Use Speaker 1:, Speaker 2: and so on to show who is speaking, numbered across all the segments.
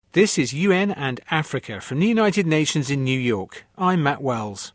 Speaker 1: This is UN and Africa from the United Nations in New York. I'm Matt Wells.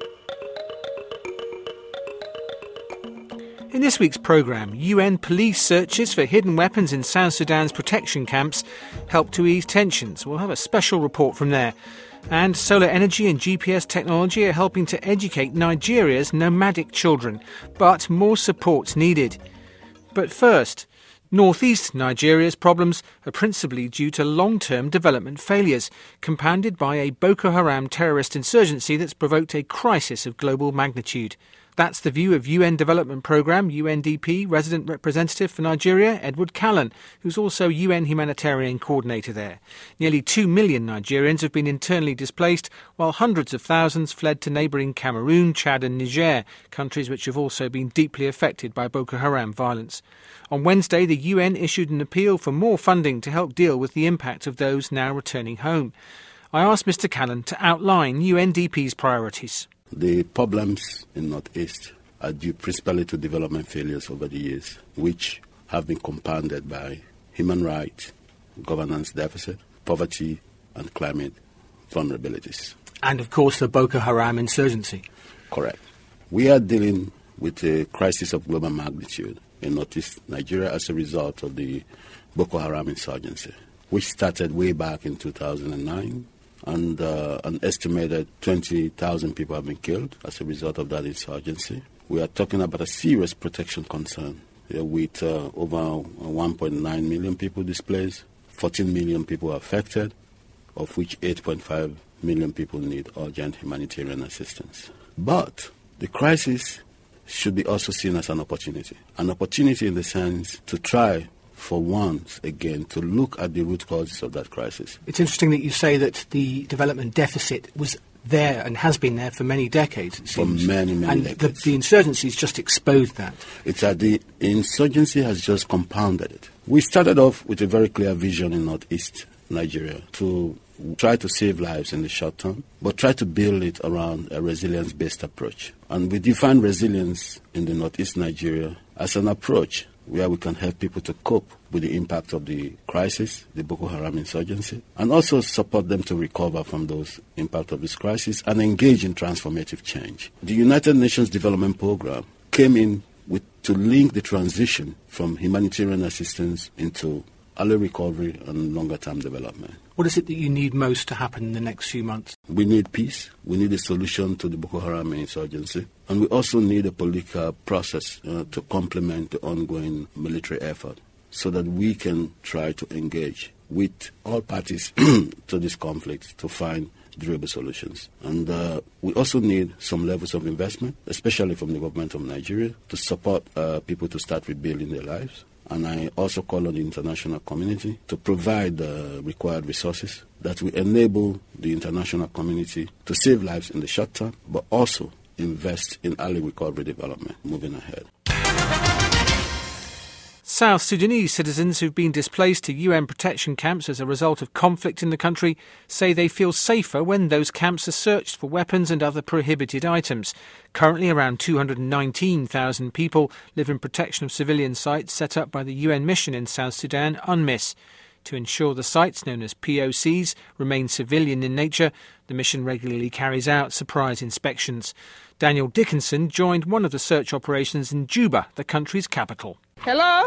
Speaker 1: In this week's programme, UN police searches for hidden weapons in South Sudan's protection camps help to ease tensions. We'll have a special report from there. And solar energy and GPS technology are helping to educate Nigeria's nomadic children. But more support's needed. But first, northeast Nigeria's problems are principally due to long-term development failures, compounded by a Boko Haram terrorist insurgency that's provoked a crisis of global magnitude. That's the view of UN Development Programme, UNDP, Resident Representative for Nigeria, Edward Callan, who's also UN Humanitarian Coordinator there. Nearly 2 million Nigerians have been internally displaced, while hundreds of thousands fled to neighbouring Cameroon, Chad and Niger, countries which have also been deeply affected by Boko Haram violence. On Wednesday, the UN issued an appeal for more funding to help deal with the impact of those now returning home. I asked Mr Callan to outline UNDP's priorities.
Speaker 2: The problems in Northeast are due principally to development failures over the years, which have been compounded by human rights, governance deficit, poverty and climate vulnerabilities.
Speaker 1: And of course the Boko Haram insurgency.
Speaker 2: Correct. We are dealing with a crisis of global magnitude in Northeast Nigeria as a result of the Boko Haram insurgency, which started way back in 2009. And an estimated 20,000 people have been killed as a result of that insurgency. We are talking about a serious protection concern with over 1.9 million people displaced, 14 million people affected, of which 8.5 million people need urgent humanitarian assistance. But the crisis should be also seen as an opportunity in the sense to try for once again to look at the root causes of that crisis.
Speaker 1: It's interesting that you say that the development deficit was there and has been there for many decades, it seems.
Speaker 2: For many
Speaker 1: decades.
Speaker 2: And
Speaker 1: the insurgency's just exposed that.
Speaker 2: It's that the insurgency has just compounded it. We started off with a very clear vision in Northeast Nigeria to try to save lives in the short term, but try to build it around a resilience-based approach. And we define resilience in the Northeast Nigeria as an approach where we can help people to cope with the impact of the crisis, the Boko Haram insurgency, and also support them to recover from those impact of this crisis and engage in transformative change. The United Nations Development Programme came in to link the transition from humanitarian assistance into early recovery and longer-term development.
Speaker 1: What is it that you need most to happen in the next few months?
Speaker 2: We need peace. We need a solution to the Boko Haram insurgency. And we also need a political process to complement the ongoing military effort so that we can try to engage with all parties to this conflict to find durable solutions. And we also need some levels of investment, especially from the government of Nigeria, to support people to start rebuilding their lives. And I also call on the international community to provide the required resources that will enable the international community to save lives in the short term, but also invest in early recovery development moving ahead.
Speaker 1: South Sudanese citizens who've been displaced to UN protection camps as a result of conflict in the country say they feel safer when those camps are searched for weapons and other prohibited items. Currently, around 219,000 people live in protection of civilian sites set up by the UN mission in South Sudan, UNMISS. To ensure the sites, known as POCs, remain civilian in nature, the mission regularly carries out surprise inspections. Daniel Dickinson joined one of the search operations in Juba, the country's capital.
Speaker 3: Hello?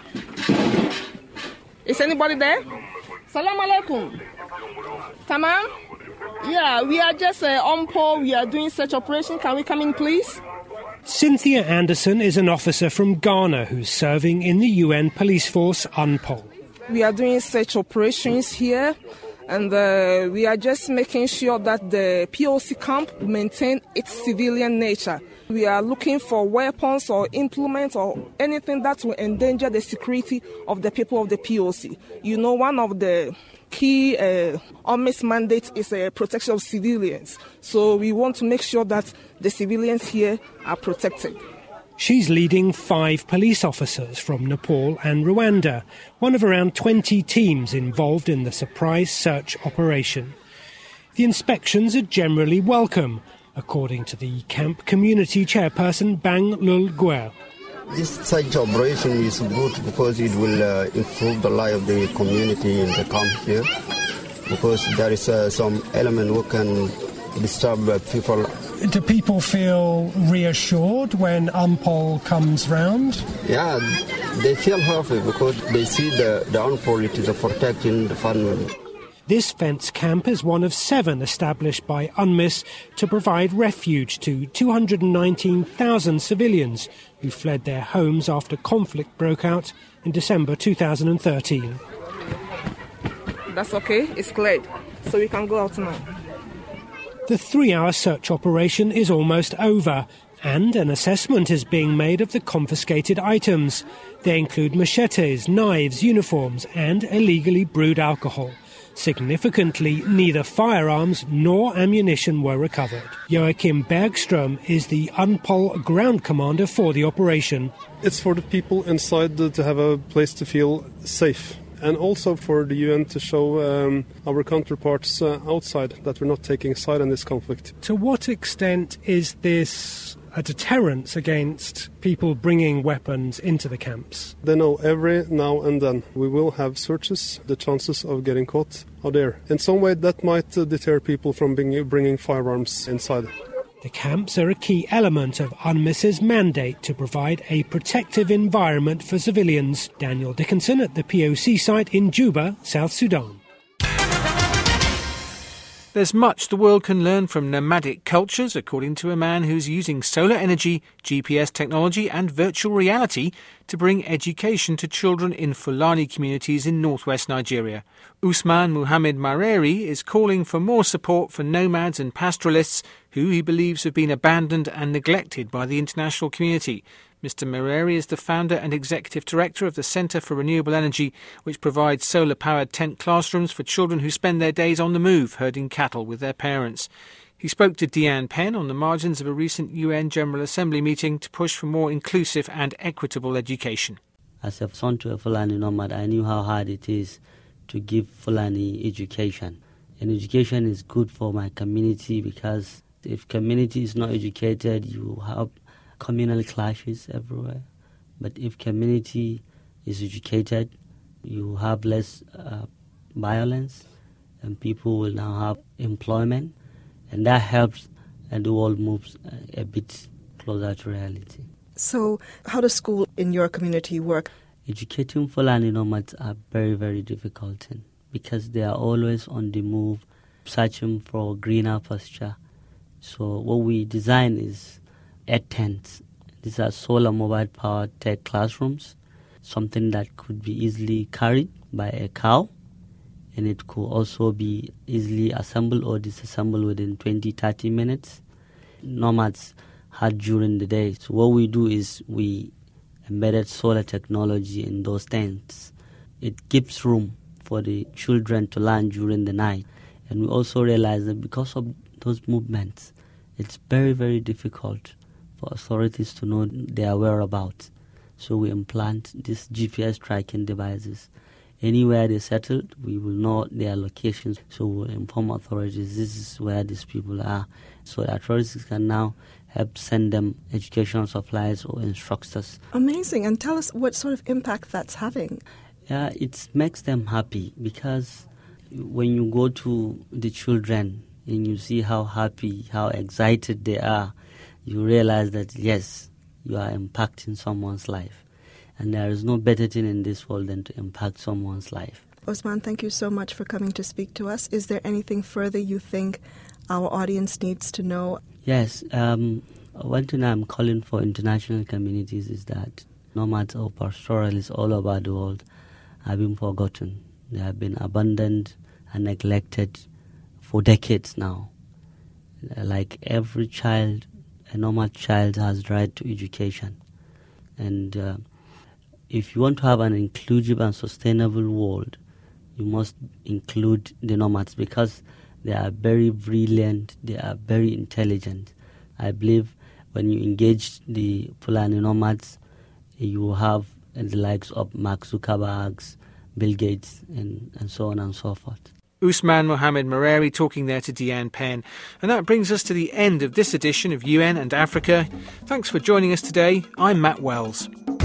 Speaker 3: Is anybody there? Salam alaikum. Tamam? Yeah, we are just on pole. We are doing search operation. Can we come in, please?
Speaker 4: Cynthia Anderson is an officer from Ghana who's serving in the UN police force UNPOL.
Speaker 3: We are doing search operations here, and we are just making sure that the POC camp maintain its civilian nature. We are looking for weapons or implements or anything that will endanger the security of the people of the POC. You know, one of the key UNMISS mandate is protection of civilians. So we want to make sure that the civilians here are protected.
Speaker 4: She's leading 5 police officers from Nepal and Rwanda, one of around 20 teams involved in the surprise search operation. The inspections are generally welcome, according to the camp community chairperson Bang Lul Guer.
Speaker 5: This search operation is good because it will improve the life of the community in the camp here. because there is some element who can disturb people.
Speaker 4: Do people feel reassured when UNPOL comes round?
Speaker 5: Yeah, they feel happy because they see the UNPOL, it is protecting the family.
Speaker 4: This fence camp is one of 7 established by UNMISS to provide refuge to 219,000 civilians who fled their homes after conflict broke out in December 2013.
Speaker 3: That's okay, it's cleared, so we can go out now.
Speaker 4: The 3-hour search operation is almost over, and an assessment is being made of the confiscated items. They include machetes, knives, uniforms and illegally brewed alcohol. Significantly, neither firearms nor ammunition were recovered. Joachim Bergström is the UNPOL ground commander for the operation.
Speaker 6: It's for the people inside to have a place to feel safe, and also for the UN to show our counterparts outside that we're not taking side in this conflict.
Speaker 4: To what extent is this a deterrent against people bringing weapons into the camps?
Speaker 6: They know every now and then we will have searches. The chances of getting caught are there. In some way that might deter people from bringing firearms inside.
Speaker 4: The camps are a key element of UNMISS's mandate to provide a protective environment for civilians. Daniel Dickinson at the POC site in Juba, South Sudan.
Speaker 1: There's much the world can learn from nomadic cultures, according to a man who's using solar energy, GPS technology and virtual reality to bring education to children in Fulani communities in northwest Nigeria. Usman Muhammad Mareri is calling for more support for nomads and pastoralists who he believes have been abandoned and neglected by the international community. Mr. Mareri is the founder and executive director of the Centre for Renewable Energy, which provides solar-powered tent classrooms for children who spend their days on the move, herding cattle with their parents. He spoke to Diane Penn on the margins of a recent UN General Assembly meeting to push for more inclusive and equitable education.
Speaker 7: As a son to a Fulani nomad, I knew how hard it is to give Fulani education. And education is good for my community because if community is not educated, you have communal clashes everywhere. But if community is educated, you have less violence and people will now have employment, and that helps and the world moves a bit closer to reality.
Speaker 8: So how does school in your community work?
Speaker 7: Educating Fulani nomads are very, very difficult because they are always on the move, searching for greener pasture. So what we design is tents. These are solar mobile powered tech classrooms, something that could be easily carried by a cow, and it could also be easily assembled or disassembled within 20-30 minutes. Nomads had during the day. So what we do is we embedded solar technology in those tents. It gives room for the children to learn during the night. And we also realize that because of those movements, it's very, very difficult for authorities to know their whereabouts. So we implant these GPS tracking devices. Anywhere they settled, we will know their locations. So we'll inform authorities this is where these people are. So the authorities can now help send them educational supplies or instructors.
Speaker 8: Amazing. And tell us what sort of impact that's having.
Speaker 7: Yeah, it makes them happy because when you go to the children and you see how happy, how excited they are, you realize that, yes, you are impacting someone's life. And there is no better thing in this world than to impact someone's life.
Speaker 8: Osman, thank you so much for coming to speak to us. Is there anything further you think our audience needs to know?
Speaker 7: Yes. One thing I'm calling for international communities is that nomads or pastoralists all over the world have been forgotten. They have been abandoned and neglected for decades now. Like every child, a nomad child has right to education. And if you want to have an inclusive and sustainable world, you must include the nomads because they are very brilliant, they are very intelligent. I believe when you engage the Fulani nomads, you will have the likes of Mark Zuckerberg, Bill Gates, and so on and so forth.
Speaker 1: Usman Muhammad Mareri talking there to Diane Penn. And that brings us to the end of this edition of UN and Africa. Thanks for joining us today. I'm Matt Wells.